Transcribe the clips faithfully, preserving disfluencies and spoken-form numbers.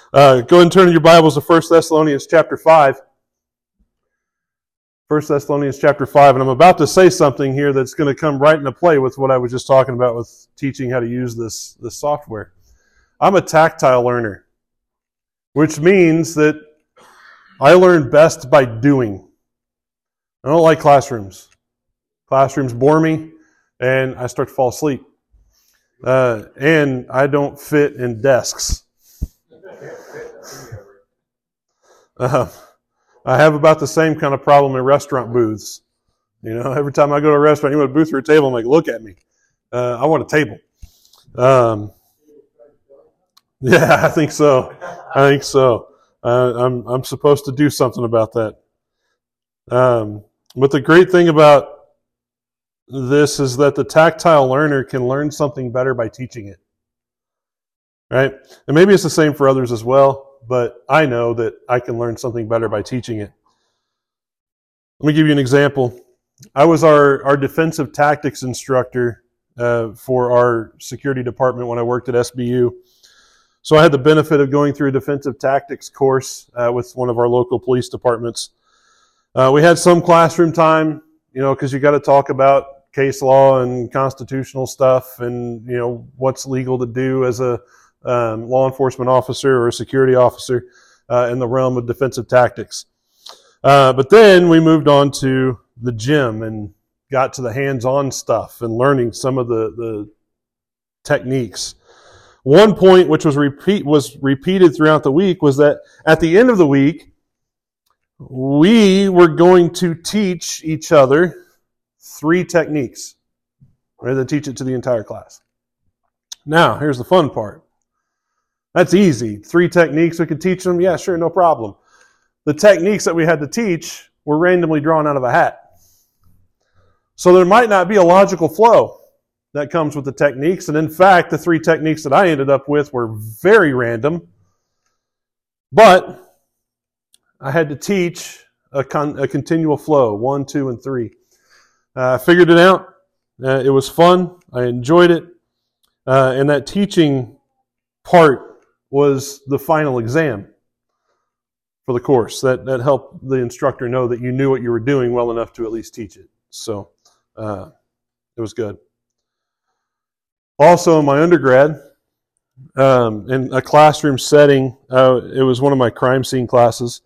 Uh, go ahead and turn your Bibles to First Thessalonians chapter five. First Thessalonians chapter five, and I'm about to say something here that's going to come right into play with what I was just talking about with teaching how to use this, this software. I'm a tactile learner, which means that I learn best by doing. I don't like classrooms. Classrooms bore me, and I start to fall asleep. Uh, and I don't fit in desks. Uh, I have about the same kind of problem in restaurant booths. You know, every time I go to a restaurant, you want a booth or a table, I'm like, look at me. Uh, I want a table. Um, yeah, I think so. I think so. Uh, I'm I'm supposed to do something about that. Um, but the great thing about this is that the tactile learner can learn something better by teaching it. Right? And maybe it's the same for others as well. But I know that I can learn something better by teaching it. Let me give you an example. I was our, our defensive tactics instructor uh, for our security department when I worked at S B U. So I had the benefit of going through a defensive tactics course uh, with one of our local police departments. Uh, we had some classroom time, you know, because you got to talk about case law and constitutional stuff and, you know, what's legal to do as a Um, law enforcement officer or a security officer uh, in the realm of defensive tactics. Uh, but then we moved on to the gym and got to the hands-on stuff and learning some of the, the techniques. One point which was repeat was repeated throughout the week was that at the end of the week, we were going to teach each other three techniques, rather than teach it to the entire class. Now, here's the fun part. That's easy. Three techniques, we could teach them. Yeah, sure, no problem. The techniques that we had to teach were randomly drawn out of a hat. So there might not be a logical flow that comes with the techniques. And in fact, the three techniques that I ended up with were very random. But I had to teach a, con- a continual flow, one, two, and three. Uh, I figured it out. Uh, it was fun. I enjoyed it. Uh, and that teaching part was the final exam for the course. That that helped the instructor know that you knew what you were doing well enough to at least teach it. So uh, it was good. Also, in my undergrad, um, in a classroom setting, uh, it was one of my crime scene classes.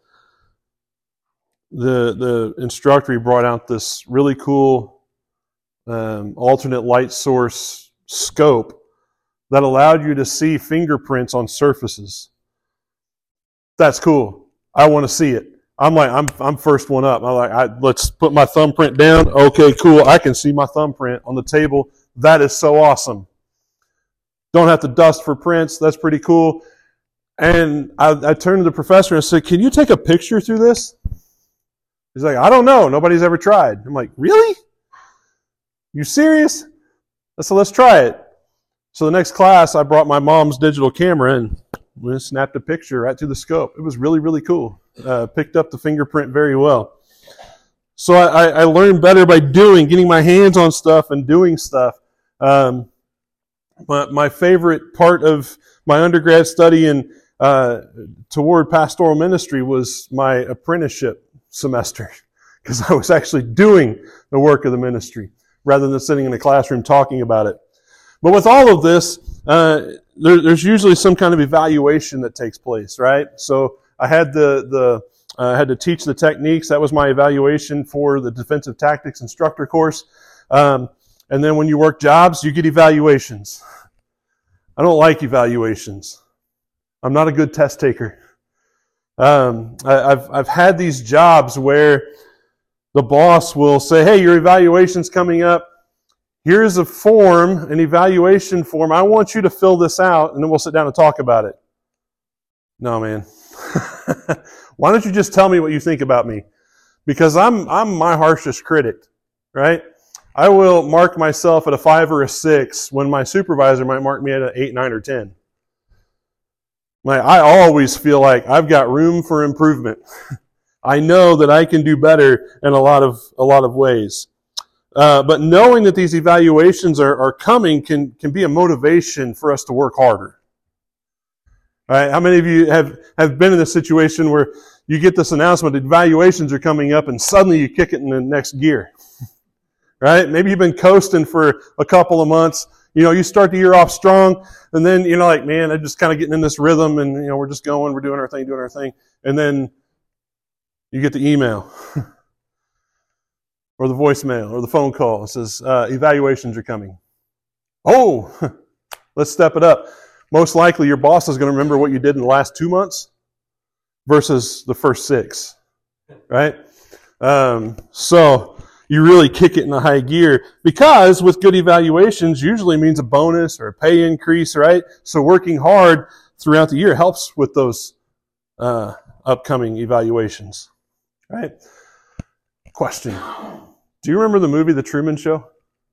The the instructor brought out this really cool um, alternate light source scope that allowed you to see fingerprints on surfaces. That's cool. I want to see it. I'm like, I'm I'm first one up. I'm like, I, let's put my thumbprint down. Okay, cool. I can see my thumbprint on the table. That is so awesome. Don't have to dust for prints. That's pretty cool. And I, I turned to the professor and said, can you take a picture through this? He's like, I don't know. Nobody's ever tried. I'm like, really? You serious? I said, let's try it. So the next class, I brought my mom's digital camera and we snapped a picture right through the scope. It was really, really cool. Uh, picked up the fingerprint very well. So I, I learned better by doing, getting my hands on stuff and doing stuff. Um, but my favorite part of my undergrad study and uh, toward pastoral ministry was my apprenticeship semester, because I was actually doing the work of the ministry rather than sitting in a classroom talking about it. But with all of this, uh, there, there's usually some kind of evaluation that takes place, right? So I had the the uh, had to teach the techniques. That was my evaluation for the defensive tactics instructor course. Um, and then when you work jobs, you get evaluations. I don't like evaluations. I'm not a good test taker. Um, I, I've I've had these jobs where the boss will say, "Hey, your evaluation's coming up. Here's a form, an evaluation form. I want you to fill this out, and then we'll sit down and talk about it." No, man. Why don't you just tell me what you think about me? Because I'm I'm my harshest critic, right? I will mark myself at a five or a six when my supervisor might mark me at an eight, nine, or ten. Like, I always feel like I've got room for improvement. I know that I can do better in a lot of a lot of ways. Uh, but knowing that these evaluations are, are coming can, can be a motivation for us to work harder. Right? How many of you have, have been in a situation where you get this announcement that evaluations are coming up and suddenly you kick it in the next gear? Right? Maybe you've been coasting for a couple of months. You know, you start the year off strong, and then, you know, like, man, I'm just kind of getting in this rhythm, and, you know, we're just going, we're doing our thing, doing our thing. And then you get the email or the voicemail or the phone call. It says, uh, evaluations are coming. Oh, let's step it up. Most likely your boss is going to remember what you did in the last two months versus the first six, right? Um, so you really kick it in a high gear, because with good evaluations usually means a bonus or a pay increase, right? So working hard throughout the year helps with those uh, upcoming evaluations, right? Question. Do you remember the movie The Truman Show?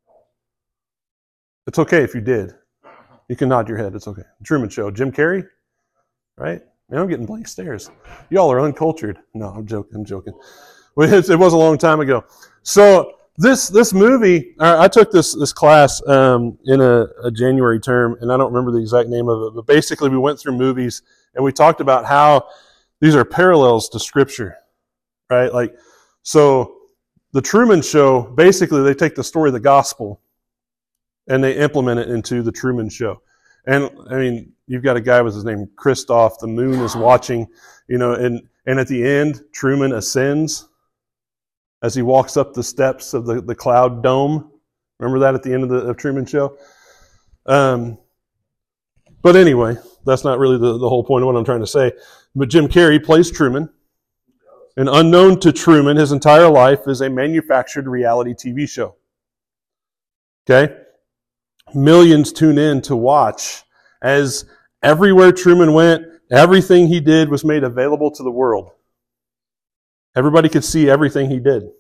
It's okay if you did. You can nod your head. It's okay. The Truman Show. Jim Carrey? Right? Man, I'm getting blank stares. Y'all are uncultured. No, I'm joking. I'm joking. It was a long time ago. So this this movie, I took this this class um, in a, a January term, and I don't remember the exact name of it, but basically we went through movies, and we talked about how these are parallels to Scripture, right? Like, so the Truman Show, basically they take the story of the gospel and they implement it into the Truman Show. And, I mean, you've got a guy with his name Christoph, the moon is watching, you know, and, and at the end, Truman ascends as he walks up the steps of the, the cloud dome. Remember that at the end of the of Truman Show? Um, but anyway, that's not really the, the whole point of what I'm trying to say. But Jim Carrey plays Truman. And unknown to Truman, his entire life is a manufactured reality T V show. Okay? Millions tune in to watch as everywhere Truman went, everything he did was made available to the world. Everybody could see everything he did.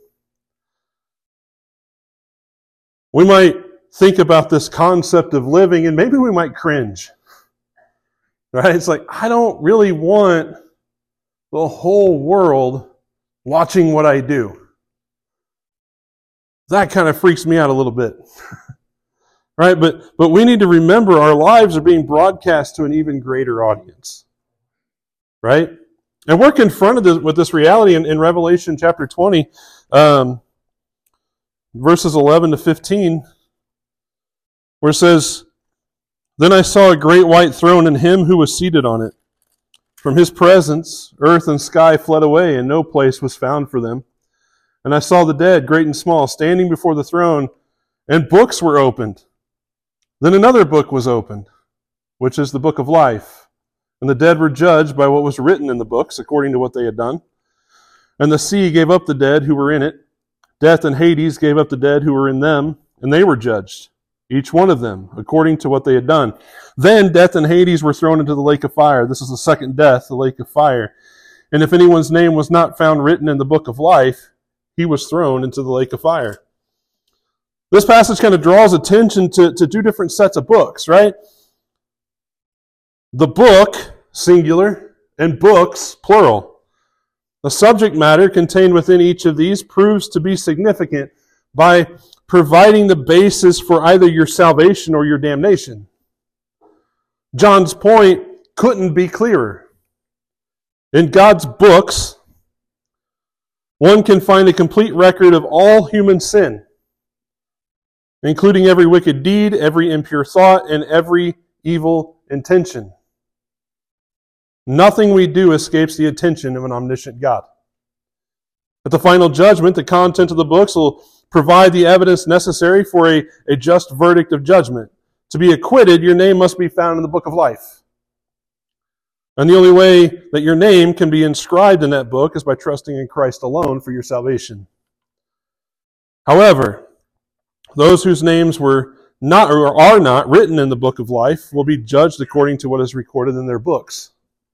We might think about this concept of living, and maybe we might cringe. Right? It's like, I don't really want the whole world watching what I do. That kind of freaks me out a little bit. Right? But, but we need to remember our lives are being broadcast to an even greater audience. Right? And we're confronted with this reality in, in Revelation chapter twenty, um, verses eleven to fifteen, where it says, "Then I saw a great white throne and him who was seated on it. From his presence, earth and sky fled away, and no place was found for them. And I saw the dead, great and small, standing before the throne, and books were opened. Then another book was opened, which is the book of life. And the dead were judged by what was written in the books, according to what they had done. And the sea gave up the dead who were in it. Death and Hades gave up the dead who were in them, and they were judged, each one of them, according to what they had done. Then death and Hades were thrown into the lake of fire." This is the second death, the lake of fire. "And if anyone's name was not found written in the book of life, he was thrown into the lake of fire." This passage kind of draws attention to, to two different sets of books, right? The book, singular, and books, plural. The subject matter contained within each of these proves to be significant by providing the basis for either your salvation or your damnation. John's point couldn't be clearer. In God's books, one can find a complete record of all human sin, including every wicked deed, every impure thought, and every evil intention. Nothing we do escapes the attention of an omniscient God. At the final judgment, the content of the books will provide the evidence necessary for a, a just verdict of judgment. To be acquitted, your name must be found in the book of life. And the only way that your name can be inscribed in that book is by trusting in Christ alone for your salvation. However, those whose names were not or are not written in the book of life will be judged according to what is recorded in their books.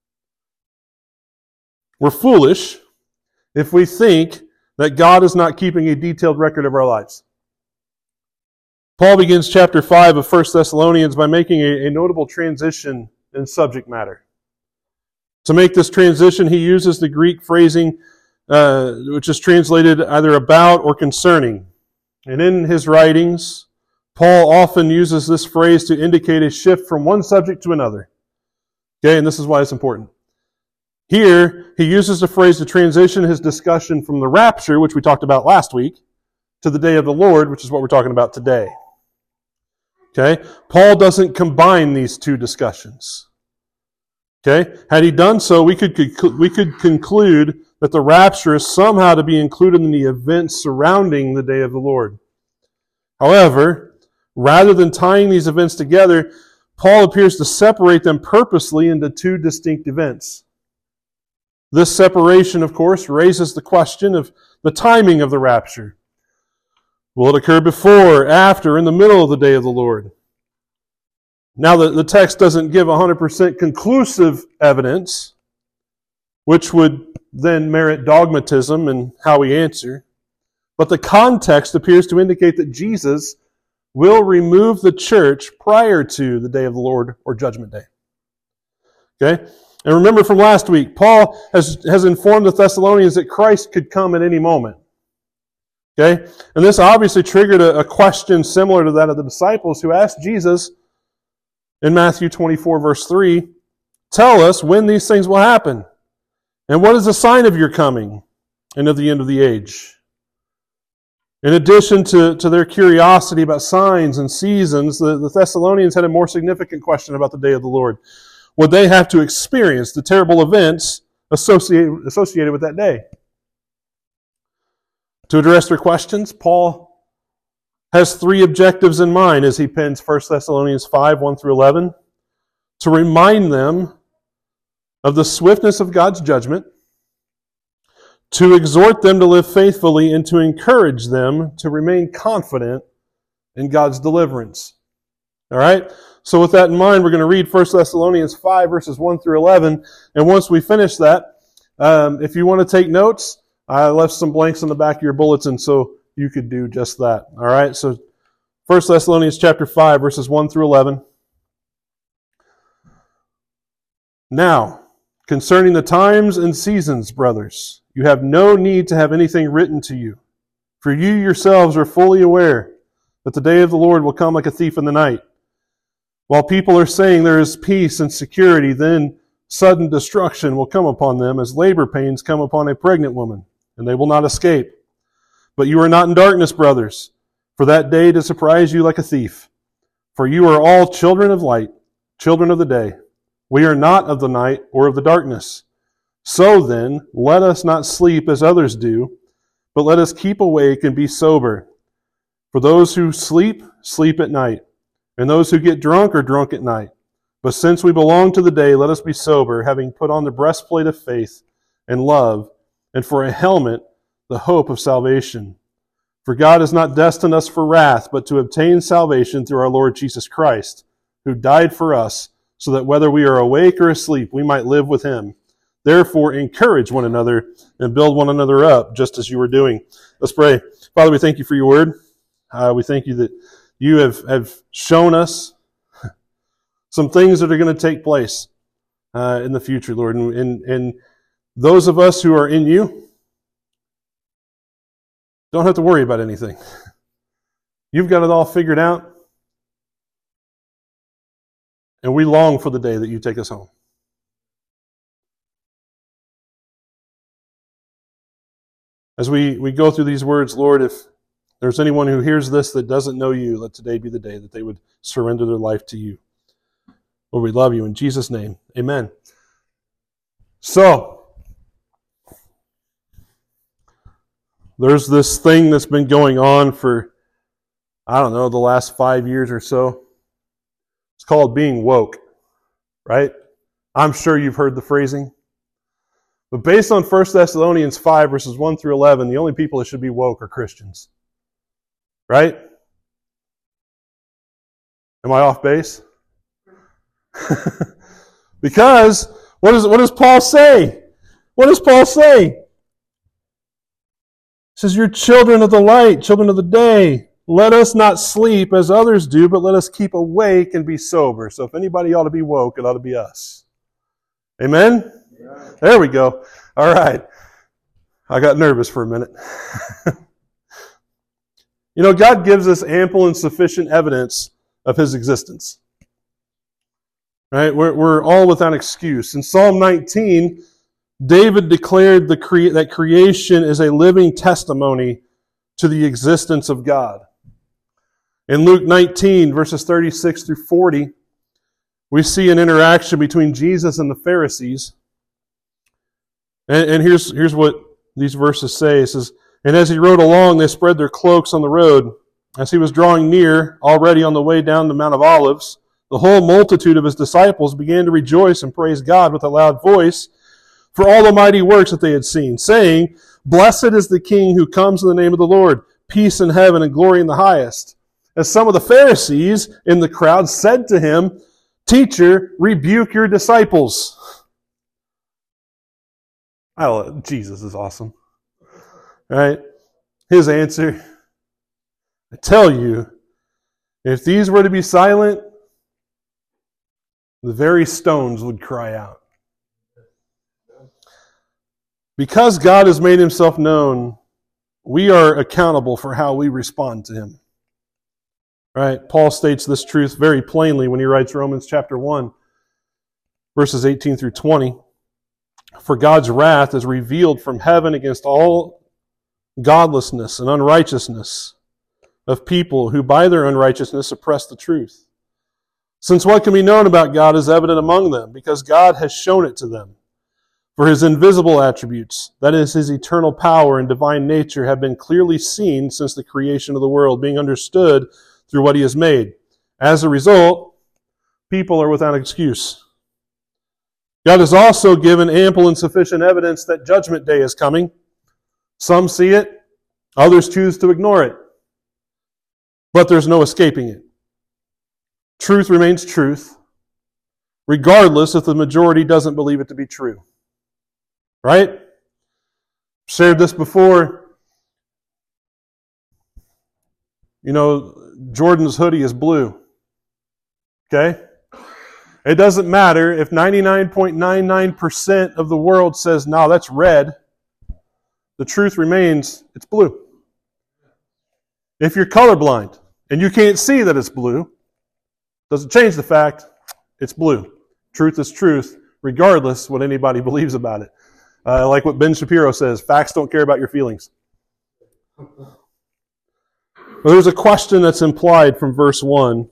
We're foolish if we think that God is not keeping a detailed record of our lives. Paul begins chapter five of First Thessalonians by making a, a notable transition in subject matter. To make this transition, he uses the Greek phrasing, uh, which is translated either about or concerning. And in his writings, Paul often uses this phrase to indicate a shift from one subject to another. Okay, and this is why it's important. Here, he uses the phrase to transition his discussion from the rapture, which we talked about last week, to the day of the Lord, which is what we're talking about today. Okay? Paul doesn't combine these two discussions. Okay? Had he done so, we could, we could conclude that the rapture is somehow to be included in the events surrounding the day of the Lord. However, rather than tying these events together, Paul appears to separate them purposely into two distinct events. This separation, of course, raises the question of the timing of the rapture. Will it occur before, after, in the middle of the day of the Lord? Now, the, the text doesn't give one hundred percent conclusive evidence, which would then merit dogmatism in how we answer. But the context appears to indicate that Jesus will remove the church prior to the day of the Lord or Judgment Day. Okay? And remember from last week, Paul has, has informed the Thessalonians that Christ could come at any moment. Okay? And this obviously triggered a, a question similar to that of the disciples who asked Jesus in Matthew twenty-four, verse three, "Tell us when these things will happen, and what is the sign of your coming and of the end of the age?" In addition to, to their curiosity about signs and seasons, the, the Thessalonians had a more significant question about the day of the Lord. Would they have to experience the terrible events associated, associated with that day? To address their questions, Paul has three objectives in mind as he pens First Thessalonians five, one through eleven. To remind them of the swiftness of God's judgment, to exhort them to live faithfully, and to encourage them to remain confident in God's deliverance. All right? So with that in mind, we're going to read First Thessalonians five, verses one through eleven. And once we finish that, um, if you want to take notes, I left some blanks in the back of your bulletin so you could do just that. All right? So First Thessalonians chapter five, verses one through eleven. Now, concerning the times and seasons, brothers, you have no need to have anything written to you, for you yourselves are fully aware that the day of the Lord will come like a thief in the night. While people are saying there is peace and security, then sudden destruction will come upon them as labor pains come upon a pregnant woman, and they will not escape. But you are not in darkness, brothers, for that day to surprise you like a thief. For you are all children of light, children of the day. We are not of the night or of the darkness. So then, let us not sleep as others do, but let us keep awake and be sober. For those who sleep, sleep at night, and those who get drunk are drunk at night. But since we belong to the day, let us be sober, having put on the breastplate of faith and love, and for a helmet, the hope of salvation. For God has not destined us for wrath, but to obtain salvation through our Lord Jesus Christ, who died for us, so that whether we are awake or asleep, we might live with him. Therefore, encourage one another and build one another up, just as you were doing. Let's pray. Father, we thank you for your word. Uh, we thank you that you have, have shown us some things that are going to take place uh, in the future, Lord. And, and, and those of us who are in you don't have to worry about anything. You've got it all figured out. And we long for the day that you take us home. As we, we go through these words, Lord, if there's anyone who hears this that doesn't know you, let today be the day that they would surrender their life to you. Lord, we love you in Jesus' name. Amen. So, there's this thing that's been going on for, I don't know, the last five years or so. It's called being woke, right? I'm sure you've heard the phrasing. But based on First Thessalonians five, verses one through eleven, the only people that should be woke are Christians. Right? Am I off base? Because, what, is, what does Paul say? What does Paul say? He says, you're children of the light, children of the day. Let us not sleep as others do, but let us keep awake and be sober. So if anybody ought to be woke, it ought to be us. Amen? Yeah. There we go. All right. I got nervous for a minute. You know, God gives us ample and sufficient evidence of his existence. Right? We're, we're all without excuse. In Psalm nineteen, David declared the cre- that creation is a living testimony to the existence of God. In Luke nineteen, verses thirty-six through forty, we see an interaction between Jesus and the Pharisees. And, and here's, here's what these verses say. It says, "And as he rode along, they spread their cloaks on the road. As he was drawing near, already on the way down the Mount of Olives, the whole multitude of his disciples began to rejoice and praise God with a loud voice for all the mighty works that they had seen, saying, 'Blessed is the King who comes in the name of the Lord, peace in heaven and glory in the highest.' As some of the Pharisees in the crowd said to him, 'Teacher, rebuke your disciples.'" Oh, Jesus is awesome. Right? His answer, "I tell you, if these were to be silent, the very stones would cry out." Because God has made himself known, we are accountable for how we respond to him. Right? Paul states this truth very plainly when he writes Romans chapter one, verses eighteen through twenty. "For God's wrath is revealed from heaven against all godlessness and unrighteousness of people who by their unrighteousness suppress the truth. Since what can be known about God is evident among them, because God has shown it to them. For his invisible attributes, that is, his eternal power and divine nature, have been clearly seen since the creation of the world, being understood through what he has made. As a result, people are without excuse. God has also given ample and sufficient evidence that judgment day is coming. Some see it, others choose to ignore it. But there's no escaping it. Truth remains truth, regardless if the majority doesn't believe it to be true. Right? Shared this before. You know, Jordan's hoodie is blue. Okay? It doesn't matter if ninety-nine point nine nine percent of the world says, "No, that's red." The truth remains, it's blue. If you're colorblind and you can't see that it's blue, doesn't change the fact it's blue. Truth is truth, regardless what anybody believes about it. Uh, like what Ben Shapiro says, facts don't care about your feelings. Well, there's a question that's implied from verse one.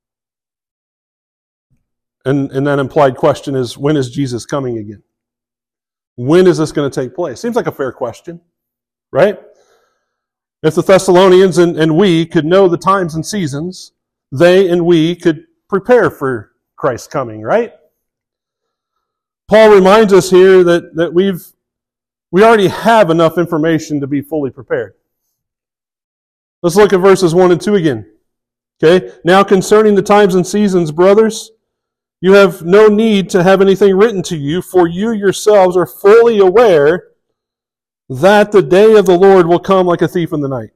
And, and that implied question is, when is Jesus coming again? When is this going to take place? Seems like a fair question, right? If the Thessalonians and, and we could know the times and seasons, they and we could prepare for Christ's coming, right? Paul reminds us here that, that we've we already have enough information to be fully prepared. Let's look at verses one and two again. Okay? "Now concerning the times and seasons, brothers, you have no need to have anything written to you, for you yourselves are fully aware that the day of the Lord will come like a thief in the night."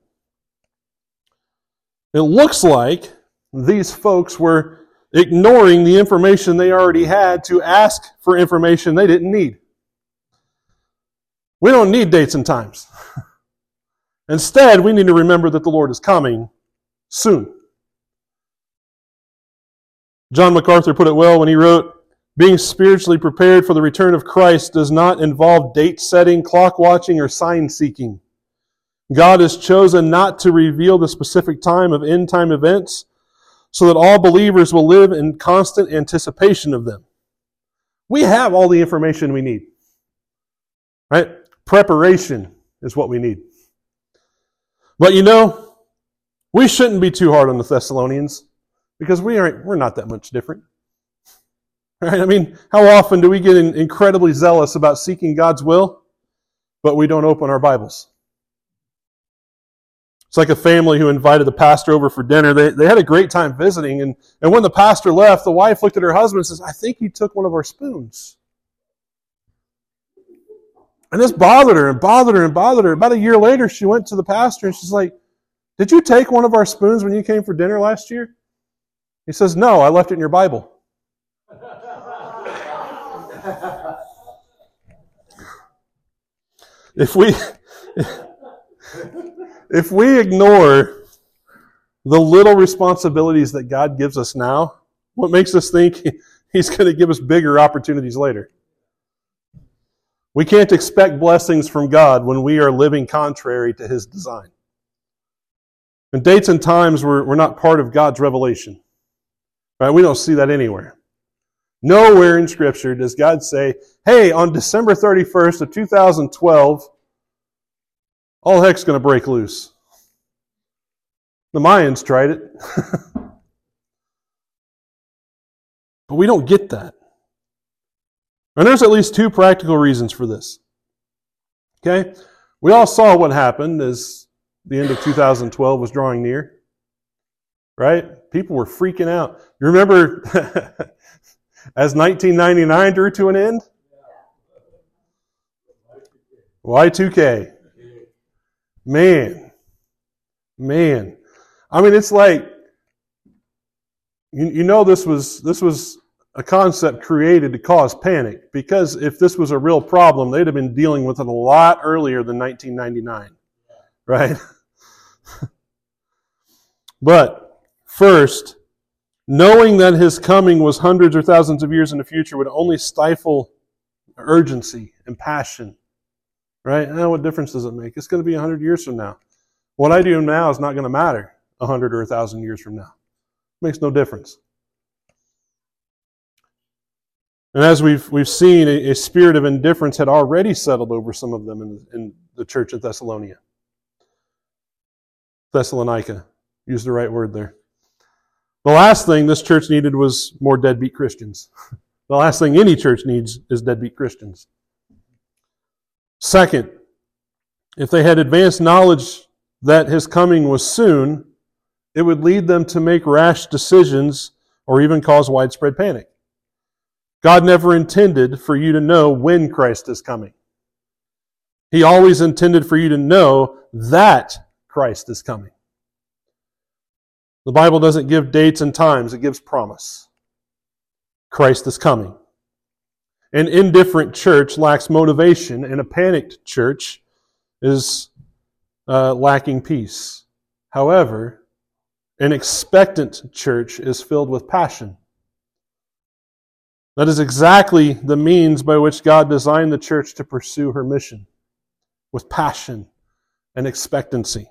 It looks like these folks were ignoring the information they already had to ask for information they didn't need. We don't need dates and times. Instead, we need to remember that the Lord is coming soon. John MacArthur put it well when he wrote, "Being spiritually prepared for the return of Christ does not involve date setting, clock watching, or sign seeking. God has chosen not to reveal the specific time of end time events so that all believers will live in constant anticipation of them." We have all the information we need. Right? Preparation is what we need. But you know, we shouldn't be too hard on the Thessalonians, because we aren't, we're not that much different. Right? I mean, how often do we get in, incredibly zealous about seeking God's will, but we don't open our Bibles? It's like a family who invited the pastor over for dinner. They, they had a great time visiting, and, and when the pastor left, the wife looked at her husband and says, "I think he took one of our spoons." And this bothered her and bothered her and bothered her. About a year later, she went to the pastor and she's like, "Did you take one of our spoons when you came for dinner last year?" He says, "No, I left it in your Bible." If we if we ignore the little responsibilities that God gives us now, what makes us think He's going to give us bigger opportunities later. We can't expect blessings from God when we are living contrary to His design. And dates and times were, were not part of God's revelation. Right? We don't see that anywhere. Nowhere in Scripture does God say, hey, on December thirty-first of two thousand twelve, all heck's going to break loose. The Mayans tried it. But we don't get that. And there's at least two practical reasons for this. Okay? We all saw what happened as the end of two thousand twelve was drawing near. Right? People were freaking out. You remember as nineteen ninety-nine drew to an end? Y two K. Man. Man. I mean, it's like, you, you know this was this was a concept created to cause panic, because if this was a real problem, they'd have been dealing with it a lot earlier than nineteen ninety-nine. Right? But first, knowing that His coming was hundreds or thousands of years in the future would only stifle urgency and passion. Right? Now, what difference does it make? It's going to be a hundred years from now. What I do now is not going to matter a hundred or a thousand years from now. It makes no difference. And as we've we've seen, a, a spirit of indifference had already settled over some of them in, in the church at Thessalonica. Thessalonica. Use the right word there. The last thing this church needed was more deadbeat Christians. The last thing any church needs is deadbeat Christians. Second, if they had advanced knowledge that His coming was soon, it would lead them to make rash decisions or even cause widespread panic. God never intended for you to know when Christ is coming. He always intended for you to know that Christ is coming. The Bible doesn't give dates and times, it gives promise. Christ is coming. An indifferent church lacks motivation, and a panicked church is uh, lacking peace. However, an expectant church is filled with passion. That is exactly the means by which God designed the church to pursue her mission, with passion and expectancy.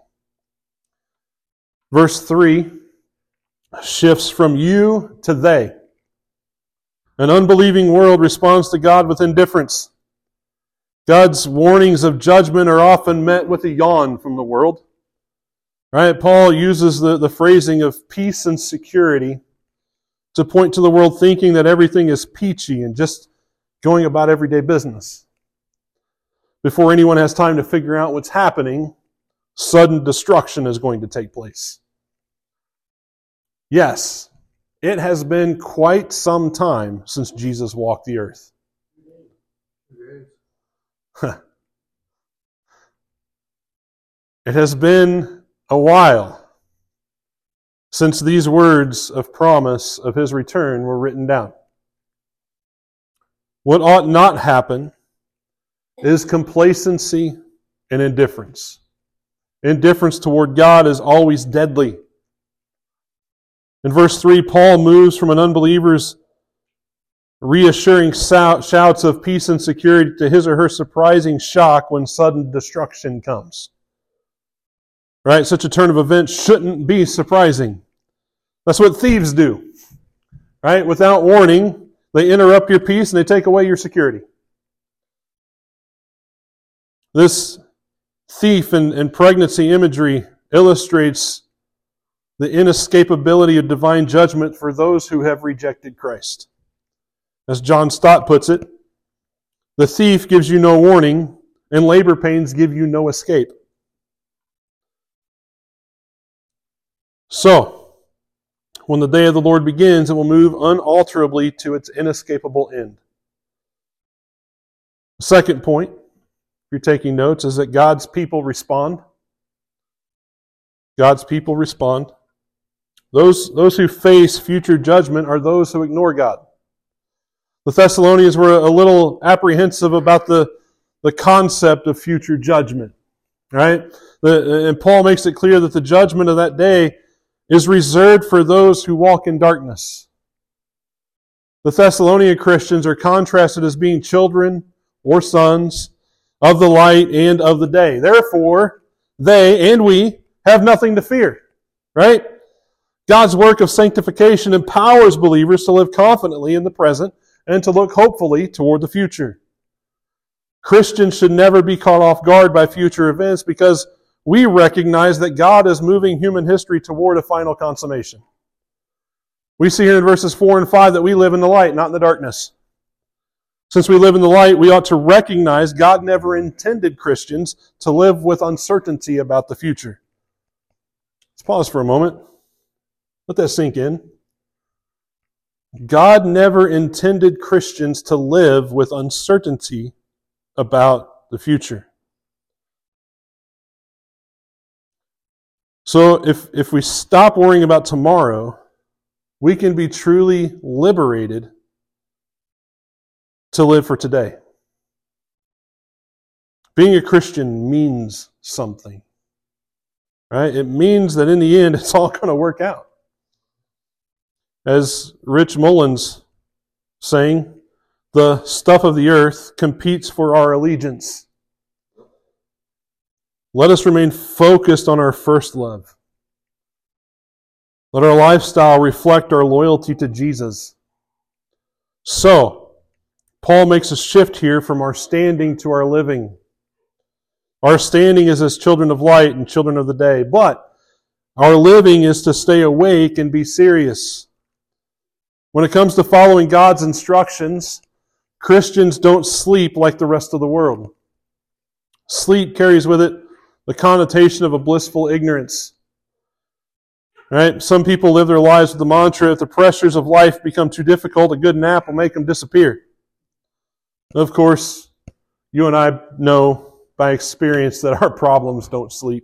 Verse three shifts from you to they. An unbelieving world responds to God with indifference. God's warnings of judgment are often met with a yawn from the world. Right? Paul uses the, the phrasing of peace and security to point to the world thinking that everything is peachy and just going about everyday business. Before anyone has time to figure out what's happening, sudden destruction is going to take place. Yes, it has been quite some time since Jesus walked the earth. It has been a while since these words of promise of His return were written down. What ought not happen is complacency and indifference. Indifference toward God is always deadly. In verse three, Paul moves from an unbeliever's reassuring shouts of peace and security to his or her surprising shock when sudden destruction comes. Right? Such a turn of events shouldn't be surprising. That's what thieves do. Right? Without warning, they interrupt your peace and they take away your security. This thief and, and pregnancy imagery illustrates the inescapability of divine judgment for those who have rejected Christ. As John Stott puts it, the thief gives you no warning, and labor pains give you no escape. So, when the day of the Lord begins, it will move unalterably to its inescapable end. The second point, if you're taking notes, is that God's people respond. God's people respond. Those, those who face future judgment are those who ignore God. The Thessalonians were a little apprehensive about the, the concept of future judgment. Right? The, and Paul makes it clear that the judgment of that day is reserved for those who walk in darkness. The Thessalonian Christians are contrasted as being children or sons of the light and of the day. Therefore, they and we have nothing to fear, right? God's work of sanctification empowers believers to live confidently in the present and to look hopefully toward the future. Christians should never be caught off guard by future events because we recognize that God is moving human history toward a final consummation. We see here in verses four and five that we live in the light, not in the darkness. Since we live in the light, we ought to recognize God never intended Christians to live with uncertainty about the future. Let's pause for a moment. Let that sink in. God never intended Christians to live with uncertainty about the future. So if, if we stop worrying about tomorrow, we can be truly liberated to live for today. Being a Christian means something, right? It means that in the end, it's all going to work out. As Rich Mullins saying, the stuff of the earth competes for our allegiance. Let us remain focused on our first love. Let our lifestyle reflect our loyalty to Jesus. So, Paul makes a shift here from our standing to our living. Our standing is as children of light and children of the day, but our living is to stay awake and be serious. When it comes to following God's instructions, Christians don't sleep like the rest of the world. Sleep carries with it the connotation of a blissful ignorance. Right? Some people live their lives with the mantra, if the pressures of life become too difficult, a good nap will make them disappear. Of course, you and I know by experience that our problems don't sleep.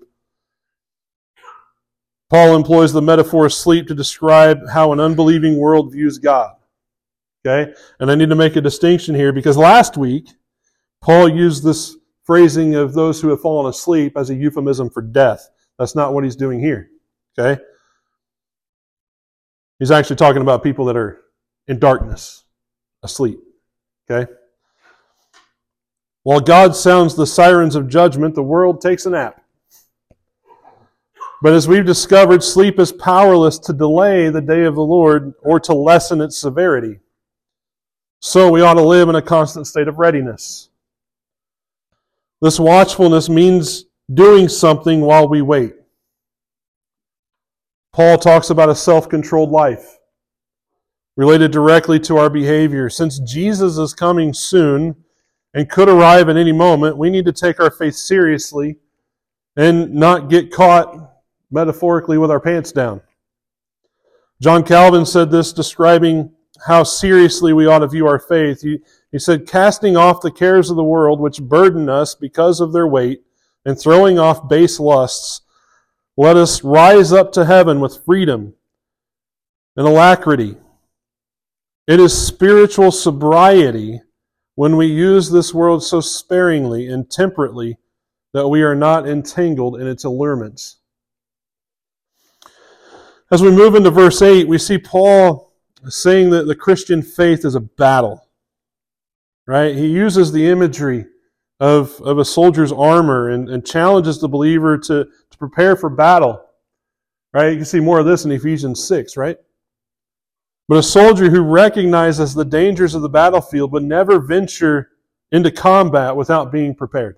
Paul employs the metaphor of sleep to describe how an unbelieving world views God. Okay? And I need to make a distinction here because last week, Paul used this phrasing of those who have fallen asleep as a euphemism for death. That's not what he's doing here. Okay? He's actually talking about people that are in darkness, asleep. Okay? While God sounds the sirens of judgment, the world takes a nap. But as we've discovered, sleep is powerless to delay the day of the Lord or to lessen its severity. So we ought to live in a constant state of readiness. This watchfulness means doing something while we wait. Paul talks about a self-controlled life related directly to our behavior. Since Jesus is coming soon and could arrive at any moment, we need to take our faith seriously and not get caught metaphorically with our pants down. John Calvin said this, describing how seriously we ought to view our faith. He, he said, casting off the cares of the world which burden us because of their weight and throwing off base lusts, let us rise up to heaven with freedom and alacrity. It is spiritual sobriety when we use this world so sparingly and temperately that we are not entangled in its allurements. As we move into verse eight, we see Paul saying that the Christian faith is a battle. Right? He uses the imagery of, of a soldier's armor and, and challenges the believer to, to prepare for battle. Right? You can see more of this in Ephesians six, right? But a soldier who recognizes the dangers of the battlefield would never venture into combat without being prepared.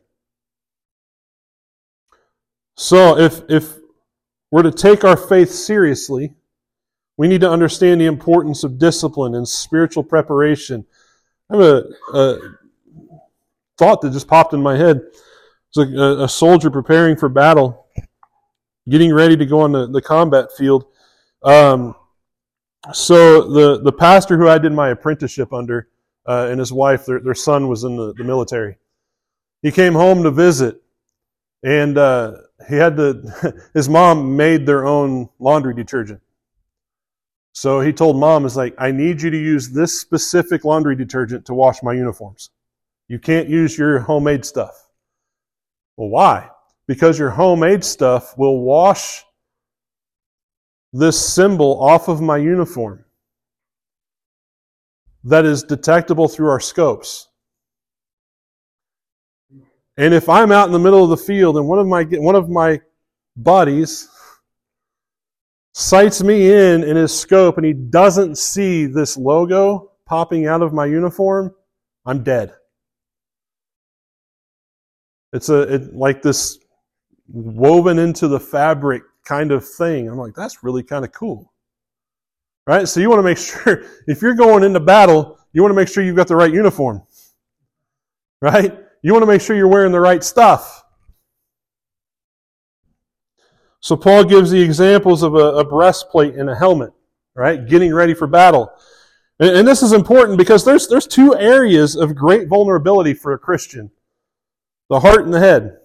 So if, if we're to take our faith seriously, we need to understand the importance of discipline and spiritual preparation. I have a, a thought that just popped in my head. It's a, a soldier preparing for battle, getting ready to go on the, the combat field. Um, so the, the pastor who I did my apprenticeship under uh, and his wife, their, their son was in the, the military. He came home to visit, and uh, he had to, his mom made their own laundry detergent. So he told mom, "Is like, I need you to use this specific laundry detergent to wash my uniforms. You can't use your homemade stuff." Well, why? Because your homemade stuff will wash this symbol off of my uniform. that is detectable through our scopes. And if I'm out in the middle of the field and one of my one of my buddies sights me in in his scope and he doesn't see this logo popping out of my uniform, I'm dead. It's a it, like this woven into the fabric kind of thing. I'm like, that's really kind of cool. Right? So you want to make sure, if you're going into battle, you want to make sure you've got the right uniform. Right? You want to make sure you're wearing the right stuff. So Paul gives the examples of a, a breastplate and a helmet, right? Getting ready for battle. And, and this is important because there's, there's two areas of great vulnerability for a Christian. The heart and the head.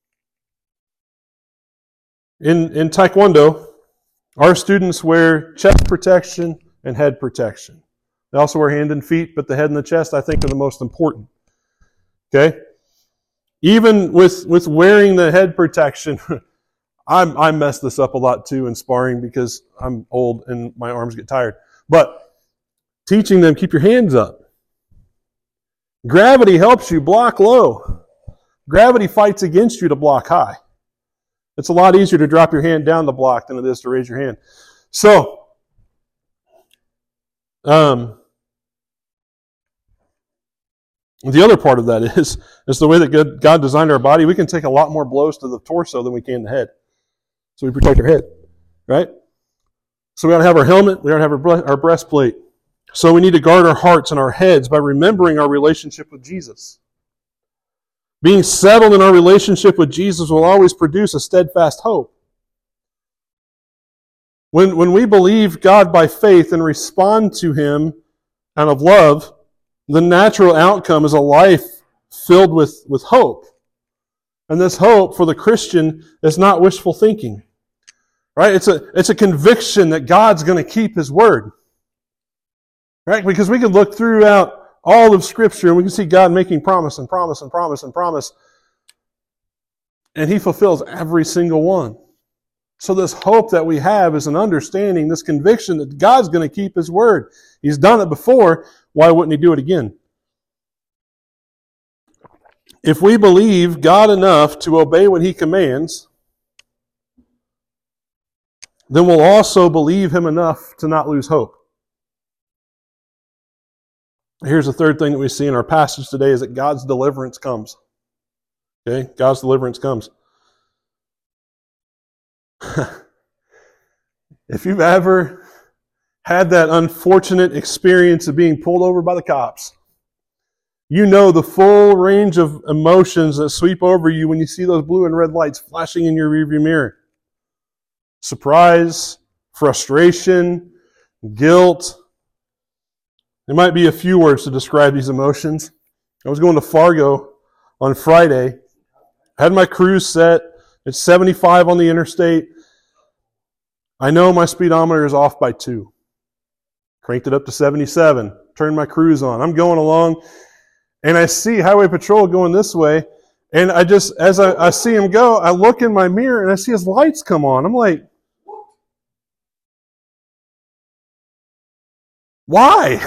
In, in Taekwondo, our students wear chest protection and head protection. They also wear hand and feet, but the head and the chest, I think, are the most important. Okay? Even with, with wearing the head protection, I'm, I mess this up a lot too in sparring because I'm old and my arms get tired. But teaching them, keep your hands up. Gravity helps you block low. Gravity fights against you to block high. It's a lot easier to drop your hand down to block than it is to raise your hand. So, um, the other part of that is, is the way that God designed our body. We can take a lot more blows to the torso than we can the head. So we protect our head, right? So we got to have our helmet. We got to have our, our breastplate. So we need to guard our hearts and our heads by remembering our relationship with Jesus. Being settled in our relationship with Jesus will always produce a steadfast hope. When, when we believe God by faith and respond to Him out of love, the natural outcome is a life filled with, with hope. And this hope for the Christian is not wishful thinking. Right? It's a, it's a conviction that God's going to keep His word. Right? Because we can look throughout all of Scripture and we can see God making promise and promise and promise and promise. And He fulfills every single one. So this hope that we have is an understanding, this conviction that God's going to keep His word. He's done it before. Why wouldn't He do it again? If we believe God enough to obey what He commands, then we'll also believe Him enough to not lose hope. Here's the third thing that we see in our passage today is that God's deliverance comes. Okay? God's deliverance comes. If you've ever had that unfortunate experience of being pulled over by the cops, you know the full range of emotions that sweep over you when you see those blue and red lights flashing in your rearview mirror. Surprise, frustration, guilt. There might be a few words to describe these emotions. I was going to Fargo on Friday. I had my cruise set. It's seventy-five on the interstate. I know my speedometer is off by two. Cranked it up to seventy-seven. Turned my cruise on. I'm going along, and I see Highway Patrol going this way. And I just, as I, I see him go, I look in my mirror, and I see his lights come on. I'm like, why?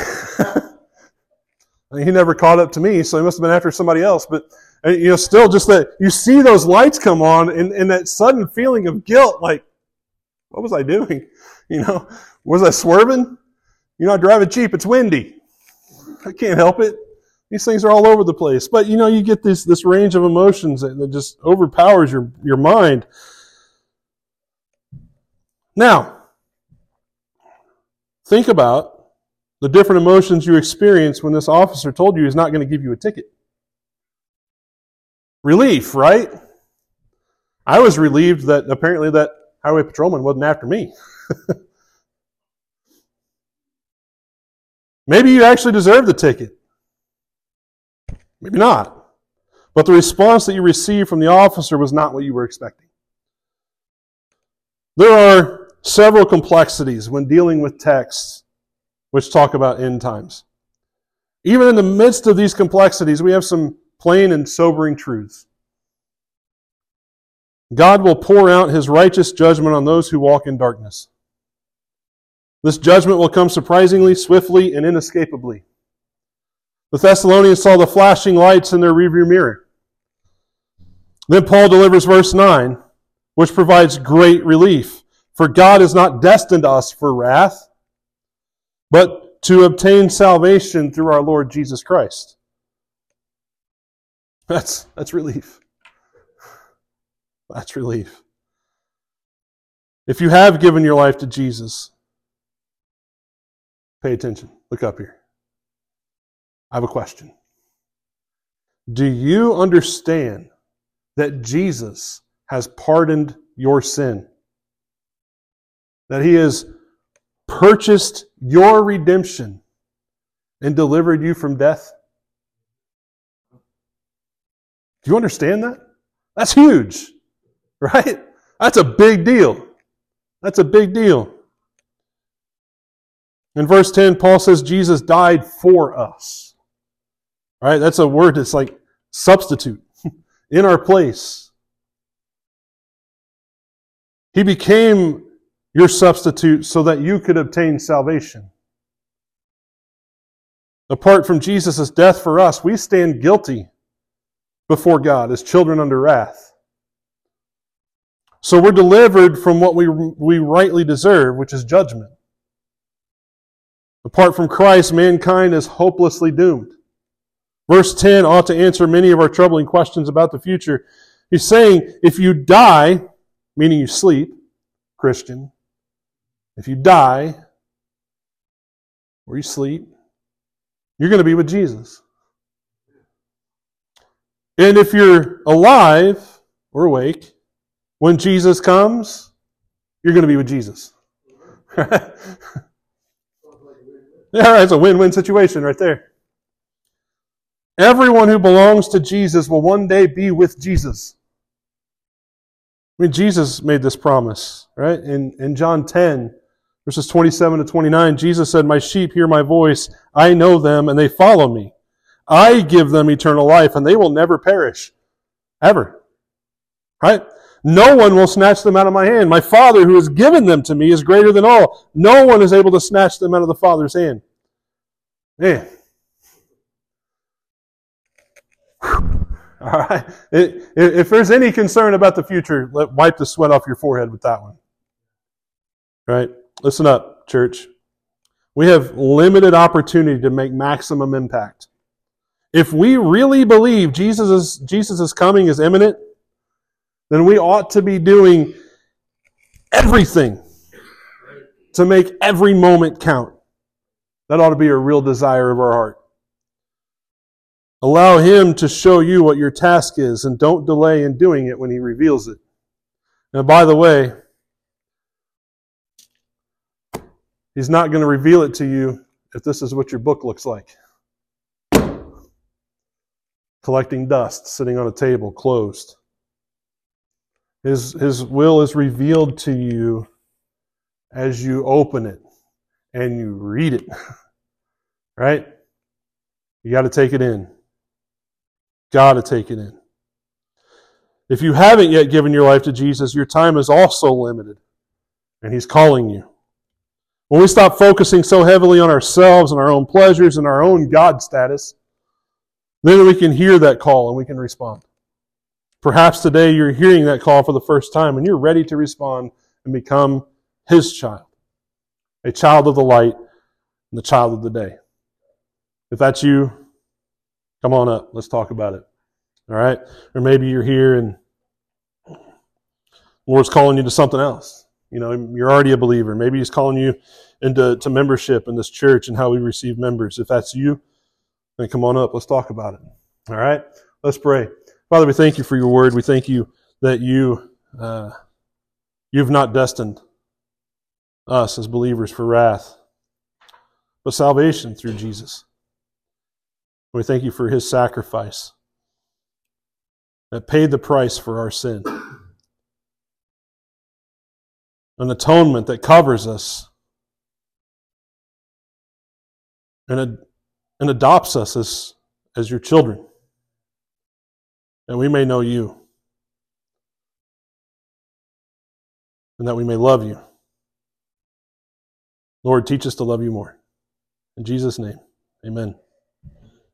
I mean, he never caught up to me, so he must have been after somebody else. But you know, still, just that you see those lights come on, and, and that sudden feeling of guilt, like, what was I doing? You know, was I swerving? You know, I drive a Jeep. It's windy. I can't help it. These things are all over the place. But you know, you get this this range of emotions that, that just overpowers your your mind. Now, think about the different emotions you experienced when this officer told you he's not going to give you a ticket. Relief, right? I was relieved that apparently that highway patrolman wasn't after me. Maybe you actually deserve the ticket. Maybe not. But the response that you received from the officer was not what you were expecting. There are several complexities when dealing with texts which talk about end times. Even in the midst of these complexities, we have some plain and sobering truths. God will pour out His righteous judgment on those who walk in darkness. This judgment will come surprisingly, swiftly, and inescapably. The Thessalonians saw the flashing lights in their rearview mirror. Then Paul delivers verse nine, which provides great relief. For God has not destined us for wrath, but to obtain salvation through our Lord Jesus Christ. That's, that's relief. That's relief. If you have given your life to Jesus, pay attention. Look up here. I have a question. Do you understand that Jesus has pardoned your sin? That He has purchased your redemption and delivered you from death? Do you understand that? That's huge, right? That's a big deal. That's a big deal. In verse ten, Paul says Jesus died for us. Right? That's a word that's like substitute, in our place. He became your substitute so that you could obtain salvation. Apart from Jesus' death for us, we stand guilty before God as children under wrath. So we're delivered from what we, we rightly deserve, which is judgment. Apart from Christ, mankind is hopelessly doomed. Verse ten ought to answer many of our troubling questions about the future. He's saying, if you die, meaning you sleep, Christian, if you die or you sleep, you're going to be with Jesus. And if you're alive or awake, when Jesus comes, you're going to be with Jesus. Yeah, it's a win-win situation right there. Everyone who belongs to Jesus will one day be with Jesus. I mean, Jesus made this promise, right? In, in John ten, verses twenty-seven to twenty-nine, Jesus said, "My sheep hear my voice. I know them, and they follow me. I give them eternal life, and they will never perish." Ever. Right? "No one will snatch them out of my hand. My Father who has given them to me is greater than all. No one is able to snatch them out of the Father's hand." Man. All right. If there's any concern about the future, let wipe the sweat off your forehead with that one. All right? Listen up, church. We have limited opportunity to make maximum impact. If we really believe Jesus is, Jesus' coming is imminent, then we ought to be doing everything to make every moment count. That ought to be a real desire of our heart. Allow Him to show you what your task is, and don't delay in doing it when He reveals it. Now, by the way, He's not going to reveal it to you if this is what your book looks like. Collecting dust, sitting on a table, closed. His, His will is revealed to you as you open it and you read it. Right? You got to take it in. Got to take it in. If you haven't yet given your life to Jesus, your time is also limited. And He's calling you. When we stop focusing so heavily on ourselves and our own pleasures and our own God status, then we can hear that call and we can respond. Perhaps today you're hearing that call for the first time and you're ready to respond and become His child. A child of the light and the child of the day. If that's you, come on up. Let's talk about it. All right? Or maybe you're here and the Lord's calling you to something else. You know, you're already a believer. Maybe He's calling you into to membership in this church and how we receive members. If that's you, then come on up. Let's talk about it. All right? Let's pray. Father, we thank You for Your word. We thank You that You, uh, You've not destined us as believers for wrath, but salvation through Jesus. We thank You for His sacrifice that paid the price for our sin. An atonement that covers us and, and adopts us as, as Your children. That we may know You. And that we may love You. Lord, teach us to love You more. In Jesus' name, amen.